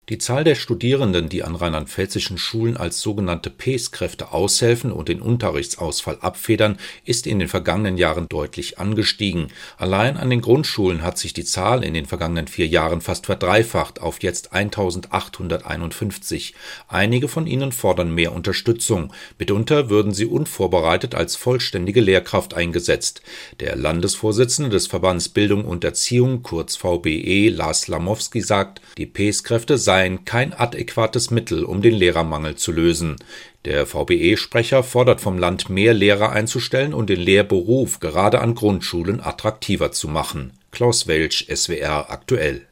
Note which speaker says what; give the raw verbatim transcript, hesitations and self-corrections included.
Speaker 1: Die Zahl der Studierenden, die an rheinland-pfälzischen Schulen als sogenannte P E S-Kräfte aushelfen und den Unterrichtsausfall abfedern, ist in den vergangenen Jahren deutlich angestiegen. Allein an den Grundschulen hat sich die Zahl in den vergangenen vier Jahren fast verdreifacht auf jetzt eintausendachthunderteinundfünfzig. Einige von ihnen fordern mehr Unterstützung. Mitunter würden sie unvorbereitet als vollständige Lehrkraft eingesetzt. Der Landesvorsitzende des Verbands Bildung und Erziehung, kurz V B E, Lars Lamowski, sagt, die P E S-Kräfte seien kein adäquates Mittel, um den Lehrermangel zu lösen. Der V B E-Sprecher fordert vom Land, mehr Lehrer einzustellen und den Lehrberuf gerade an Grundschulen attraktiver zu machen. Klaus Welsch, S W R aktuell.